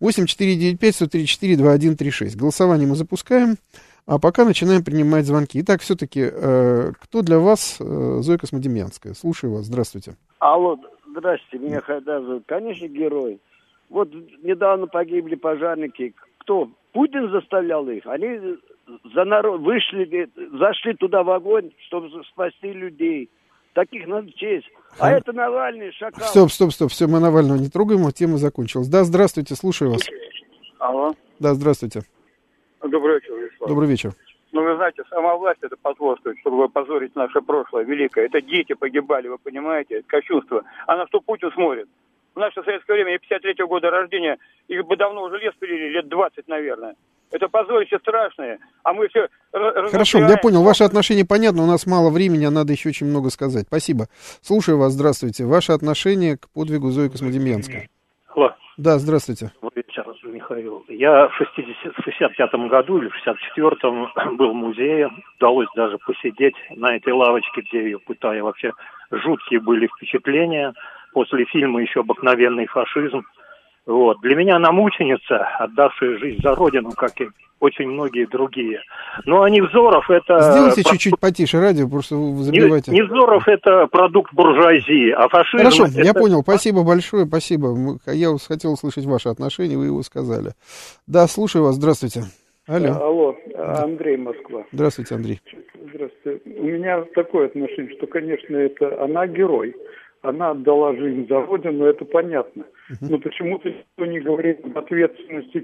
8-495-134-2136. Голосование мы запускаем, а пока начинаем принимать звонки. Итак, все-таки, кто для вас Зоя Космодемьянская? Слушаю вас, здравствуйте. Алло, здравствуйте, меня Хайдар зовут. Конечно, герой. Вот недавно погибли пожарники. Кто? Путин заставлял их. Они за народ вышли, зашли туда в огонь, чтобы спасти людей. Таких надо честь. А это Навальный, шакал. Стоп. Все, мы Навального не трогаем, тема закончилась. Да, здравствуйте, слушаю вас. Алло. Да, здравствуйте. Добрый вечер, Вячеслав. Добрый вечер. Ну, вы знаете, сама власть это позволит, чтобы опозорить наше прошлое великое. Это дети погибали, вы понимаете? Это кощунство. А на что Путин смотрит? В наше советское время, я 53-го года рождения, их бы давно уже лес пилили, лет 20, наверное. Это позорище страшное, а мы все... Хорошо, я понял, ваше отношение понятно, у нас мало времени, а надо еще очень много сказать. Спасибо. Слушаю вас, здравствуйте. Ваше отношение к подвигу Зои Космодемьянской. Алло. Да, здравствуйте. Добрый вечер, Михаил. Я в 65-м году или в 64-м был в музее. Удалось даже посидеть на этой лавочке, где ее пытали. Вообще жуткие были впечатления. После фильма еще «Обыкновенный фашизм». Вот. Для меня она мученица, отдавшая жизнь за Родину, как и очень многие другие. Но Невзоров это... Сделайте чуть-чуть потише радио, просто вы забиваете. Невзоров это продукт буржуазии, а фашизм... Хорошо, это... я понял, спасибо большое, спасибо. Я хотел услышать ваше отношение, вы его сказали. Да, слушаю вас, здравствуйте. Алло, Андрей, Москва. Здравствуйте, Андрей. Здравствуйте. У меня такое отношение, что, конечно, это она герой. Она отдала жизнь за Родину, это понятно. Но почему-то никто не говорит об ответственности.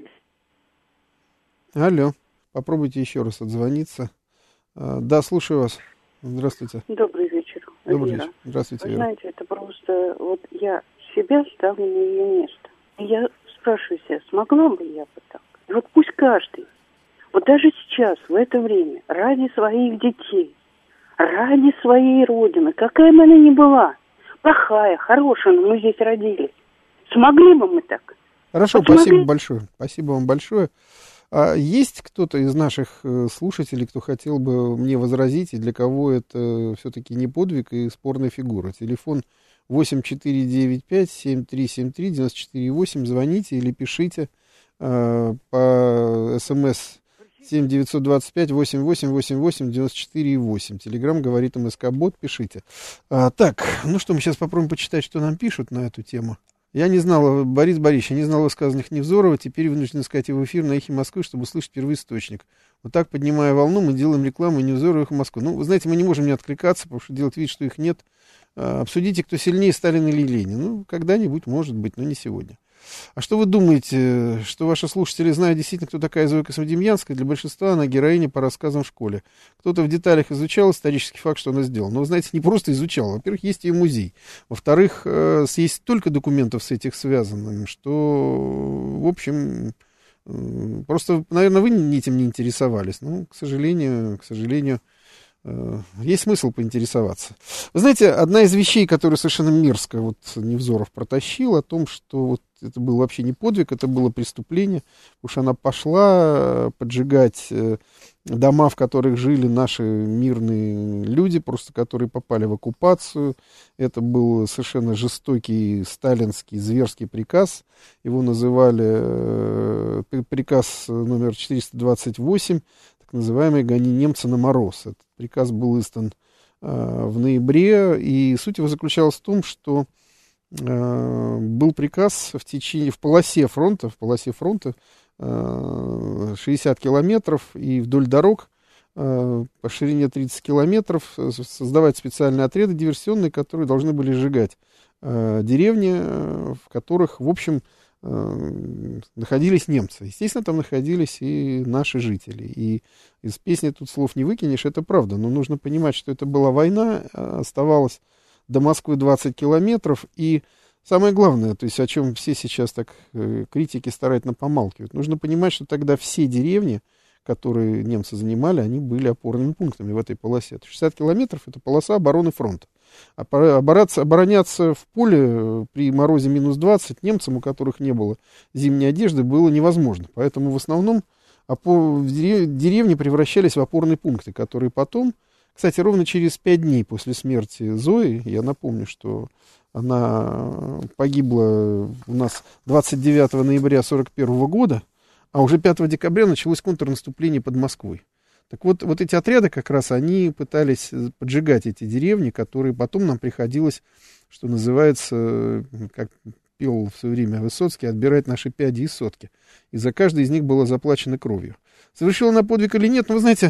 Алло, попробуйте еще раз отзвониться. Да, слушаю вас. Здравствуйте. Добрый вечер. Добрый вечер. Здравствуйте, Вы Вера. знаете, это просто... Вот я себя ставлю на ее место. И я спрашиваю себя, смогла бы я бы так? И вот пусть каждый, вот даже сейчас, в это время, ради своих детей, ради своей Родины, какая бы она ни была, плохая, хорошая, но мы здесь родились. Смогли бы мы так? Хорошо, спасибо большое. Спасибо вам большое. А есть кто-то из наших слушателей, кто хотел бы мне возразить, и для кого это все-таки не подвиг и спорная фигура? Телефон 8495-7373-94-8. Звоните или пишите по СМС 7-925-88-88-94-8. Телеграм говорит МСК-бот, пишите. Так, ну что, мы сейчас попробуем почитать, что нам пишут на эту тему. Я не знал, Борис Борисович, я не знал высказанных Невзорова, теперь вынужден искать его эфир на «Эхе Москвы», чтобы услышать первоисточник. Вот так, поднимая волну, мы делаем рекламу Невзорова «Эхо Москвы». Ну, вы знаете, мы не можем не откликаться, потому что делать вид, что их нет. Обсудите, кто сильнее, Сталин или Ленин. Ну, когда-нибудь, может быть, но не сегодня. А что вы думаете, что ваши слушатели знают действительно, кто такая Зоя Космодемьянская? Для большинства она героиня по рассказам в школе. Кто-то в деталях изучал исторический факт, что она сделала. Но, вы знаете, не просто изучал. Во-первых, есть ее музей. Во-вторых, есть столько документов с этих связанных, что, в общем, просто, наверное, вы этим не интересовались. Ну, к сожалению, есть смысл поинтересоваться. Вы знаете, одна из вещей, которую совершенно мерзко вот Невзоров протащил, о том, что вот это был вообще не подвиг, это было преступление, потому что она пошла поджигать дома, в которых жили наши мирные люди, просто которые попали в оккупацию. Это был совершенно жестокий сталинский зверский приказ. Его называли приказ номер 428, так называемый «Гони немца на мороз». Этот приказ был издан в ноябре, и суть его заключалась в том, что был приказ в полосе фронта 60 километров, и вдоль дорог по ширине 30 километров, создавать специальные отряды диверсионные, которые должны были сжигать деревни, в которых, в общем, находились немцы. Естественно, там находились и наши жители. И из песни тут слов не выкинешь, это правда. Но нужно понимать, что это была война, оставалось до Москвы 20 километров. И самое главное, то есть о чем все сейчас так критики старательно помалкивают, нужно понимать, что тогда все деревни, которые немцы занимали, они были опорными пунктами в этой полосе. 60 километров — это полоса обороны фронта. Обороняться в поле при морозе минус 20 немцам, у которых не было зимней одежды, было невозможно. Поэтому в основном деревни превращались в опорные пункты, которые потом, кстати, ровно через 5 дней после смерти Зои, я напомню, что она погибла у нас 29 ноября 1941 года, а уже 5 декабря началось контрнаступление под Москвой. Так вот эти отряды как раз, они пытались поджигать эти деревни, которые потом нам приходилось, что называется, как пел в свое время Высоцкий, отбирать наши пяди и сотки. И за каждый из них было заплачено кровью. Совершила она подвиг или нет, но вы знаете,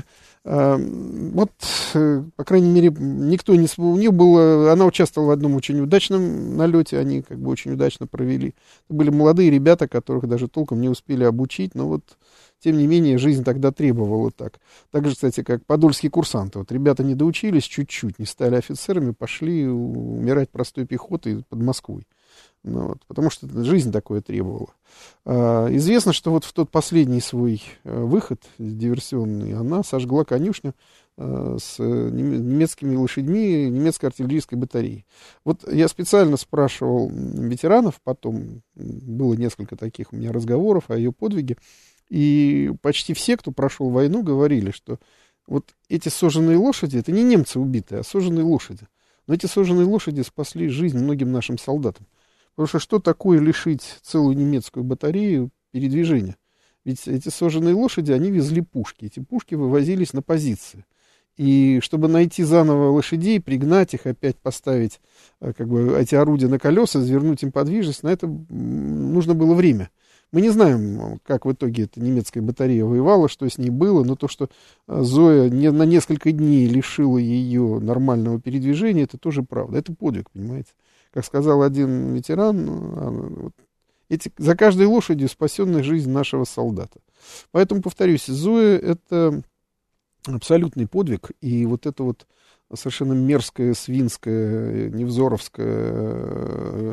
по крайней мере, никто не... У нее было... Она участвовала в одном очень удачном налете, они как бы очень удачно провели. Это были молодые ребята, которых даже толком не успели обучить, но вот, тем не менее, жизнь тогда требовала так. Так же, кстати, как подольские курсанты. Вот ребята не доучились чуть-чуть, не стали офицерами, пошли умирать простой пехотой под Москвой. Ну, вот, потому что жизнь такое требовала. Известно, что вот в тот последний свой выход диверсионный она сожгла конюшню с немецкими лошадьми немецкой артиллерийской батареи. Вот я специально спрашивал ветеранов, потом было несколько таких у меня разговоров о ее подвиге, и почти все, кто прошел войну, говорили, что вот эти сожженные лошади, это не немцы убитые, а сожженные лошади. Но эти сожженные лошади спасли жизнь многим нашим солдатам. Потому что такое лишить целую немецкую батарею передвижения? Ведь эти сожженные лошади, они везли пушки. Эти пушки вывозились на позиции. И чтобы найти заново лошадей, пригнать их, опять поставить как бы эти орудия на колеса, вернуть им подвижность, на это нужно было время. Мы не знаем, как в итоге эта немецкая батарея воевала, что с ней было, но то, что Зоя на несколько дней лишила ее нормального передвижения, это тоже правда. Это подвиг, понимаете? Как сказал один ветеран, за каждой лошадью спасенная жизнь нашего солдата. Поэтому, повторюсь, Зоя — это абсолютный подвиг, и вот это вот совершенно мерзкая, свинская, невзоровская,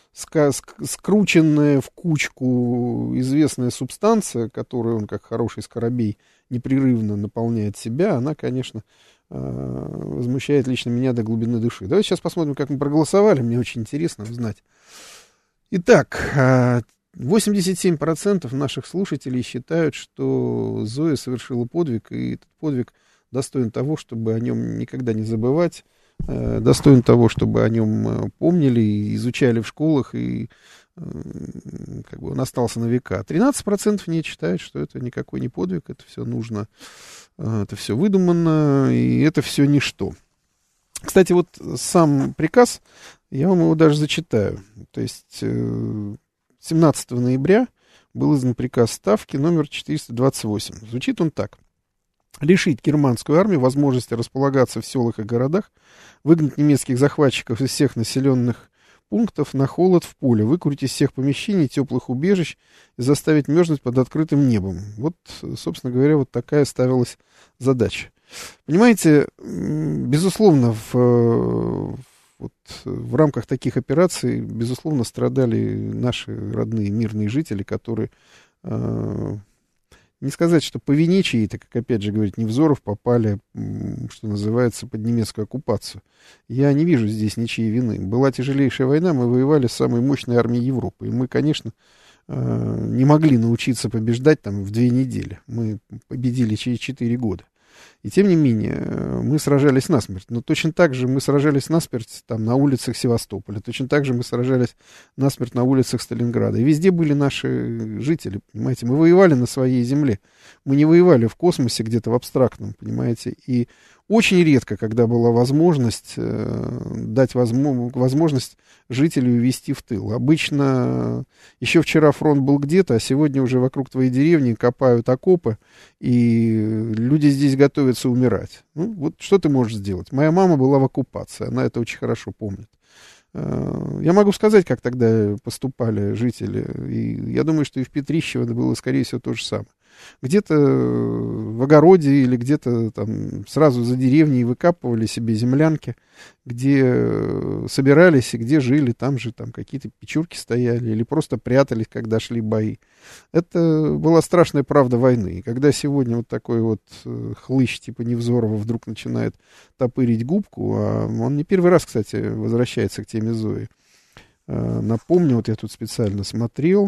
скрученная в кучку известная субстанция, которую он, как хороший скоробей, непрерывно наполняет себя, она, конечно, возмущает лично меня до глубины души. Давайте сейчас посмотрим, как мы проголосовали. Мне очень интересно узнать. Итак, 87% наших слушателей считают, что Зоя совершила подвиг, и этот подвиг достоин того, чтобы о нем никогда не забывать, достоин того, чтобы о нем помнили и изучали в школах, и как бы он остался на века. 13% не считают, что это никакой не подвиг, это все нужно, это все выдумано, и это все ничто. Кстати, вот сам приказ, я вам его даже зачитаю. То есть 17 ноября был издан приказ Ставки номер 428. Звучит он так. Лишить германскую армию возможности располагаться в селах и городах, выгнать немецких захватчиков из всех населенных пунктов на холод в поле, выкурить из всех помещений, теплых убежищ и заставить мерзнуть под открытым небом. Вот, собственно говоря, вот такая ставилась задача. Понимаете, безусловно, в рамках таких операций, безусловно, страдали наши родные мирные жители, которые, не сказать, что по вине чьей-то, как опять же говорит Невзоров, попали, что называется, под немецкую оккупацию. Я не вижу здесь ничьей вины. Была тяжелейшая война, мы воевали с самой мощной армией Европы. И мы, конечно, не могли научиться побеждать там в 2 недели. Мы победили через 4 года. И тем не менее, мы сражались насмерть. Но точно так же мы сражались насмерть там, на улицах Севастополя. Точно так же мы сражались насмерть на улицах Сталинграда. И везде были наши жители, понимаете. Мы воевали на своей земле. Мы не воевали в космосе где-то в абстрактном, понимаете. И очень редко, когда была возможность дать возможность жителю вести в тыл. Обычно еще вчера фронт был где-то, а сегодня уже вокруг твоей деревни копают окопы, и люди здесь готовятся умирать. Ну, вот что ты можешь сделать? Моя мама была в оккупации, она это очень хорошо помнит. Я могу сказать, как тогда поступали жители, и я думаю, что и в Петрищево было, скорее всего, то же самое. Где-то в огороде или где-то там сразу за деревней выкапывали себе землянки, где собирались и где жили, там же там какие-то печурки стояли или просто прятались, когда шли бои. Это была страшная правда войны. И когда сегодня вот такой вот хлыщ типа Невзорова вдруг начинает топырить губку, а он не первый раз, кстати, возвращается к теме Зои. Напомню, вот я тут специально смотрел,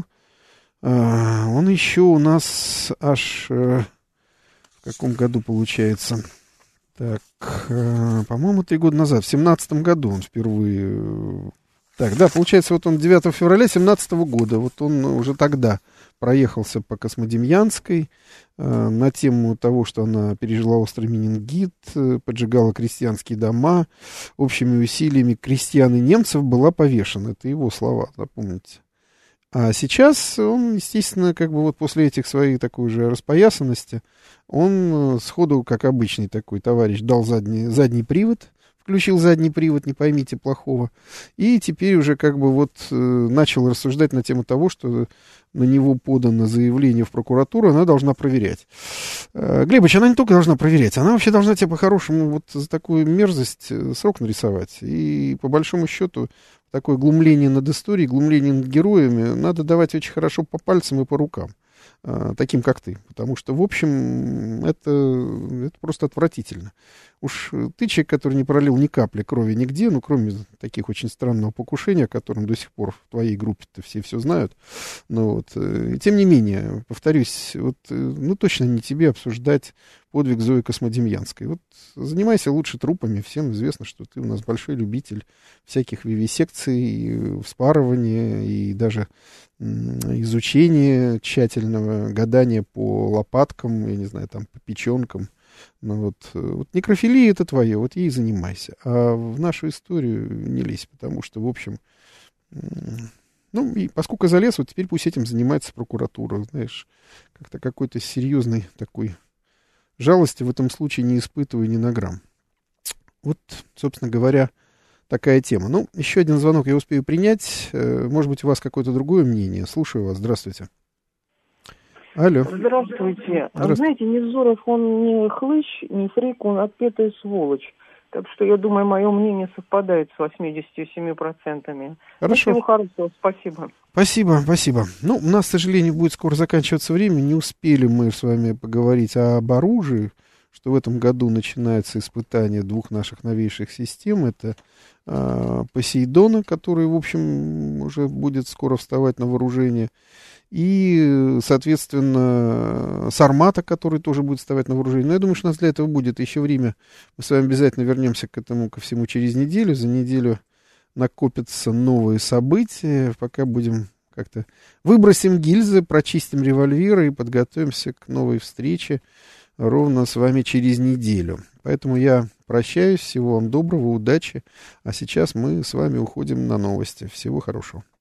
он еще у нас аж в каком году получается? Так, по-моему, 3 года назад, в 17-м году он впервые... Так, да, получается, вот он 9 февраля 17-го года, вот он уже тогда проехался по Космодемьянской на тему того, что она пережила острый менингит, поджигала крестьянские дома, общими усилиями крестьян и немцев была повешена. Это его слова, запомните. А сейчас он, естественно, как бы вот после этих своих такой же распоясанности, он сходу, как обычный такой товарищ, дал задний привод, включил задний привод, не поймите плохого, и теперь уже как бы вот начал рассуждать на тему того, что на него подано заявление в прокуратуру, она должна проверять. Глебыч, она не только должна проверять, она вообще должна тебе по-хорошему вот за такую мерзость срок нарисовать. И по большому счету такое глумление над историей, глумление над героями надо давать очень хорошо по пальцам и по рукам, таким как ты. Потому что, в общем, это просто отвратительно. Уж ты человек, который не пролил ни капли крови нигде, ну, кроме таких очень странного покушения, о котором до сих пор в твоей группе-то все знают. Но вот, и тем не менее, повторюсь, вот, ну, точно не тебе обсуждать подвиг Зои Космодемьянской. Вот занимайся лучше трупами. Всем известно, что ты у нас большой любитель всяких вивисекций, вспарывания и даже изучения тщательного, гадания по лопаткам, я не знаю, там, по печенкам. Ну, вот некрофилия — это твое, вот ей занимайся. А в нашу историю не лезь, потому что, в общем, ну, и поскольку залез, вот теперь пусть этим занимается прокуратура, знаешь, как-то какой-то серьезной такой жалости в этом случае не испытываю ни на грамм. Вот, собственно говоря, такая тема. Ну, еще один звонок я успею принять. Может быть, у вас какое-то другое мнение. Слушаю вас. Здравствуйте. Алло. Здравствуйте. Знаете, Невзоров, он не хлыщ, не фрик, он отпетая сволочь. Так что, я думаю, мое мнение совпадает с 87%. Хорошо. Всего хорошего. Спасибо. Спасибо. Ну, у нас, к сожалению, будет скоро заканчиваться время. Не успели мы с вами поговорить об оружии, что в этом году начинается испытание 2 наших новейших систем. Это Посейдона, который, в общем, уже будет скоро вставать на вооружение, и, соответственно, Сармата, который тоже будет вставать на вооружение. Но я думаю, что у нас для этого будет еще время. Мы с вами обязательно вернемся к этому, ко всему через неделю. За неделю накопятся новые события. Пока будем как-то выбросим гильзы, прочистим револьверы и подготовимся к новой встрече ровно с вами через неделю. Поэтому я прощаюсь. Всего вам доброго, удачи. А сейчас мы с вами уходим на новости. Всего хорошего.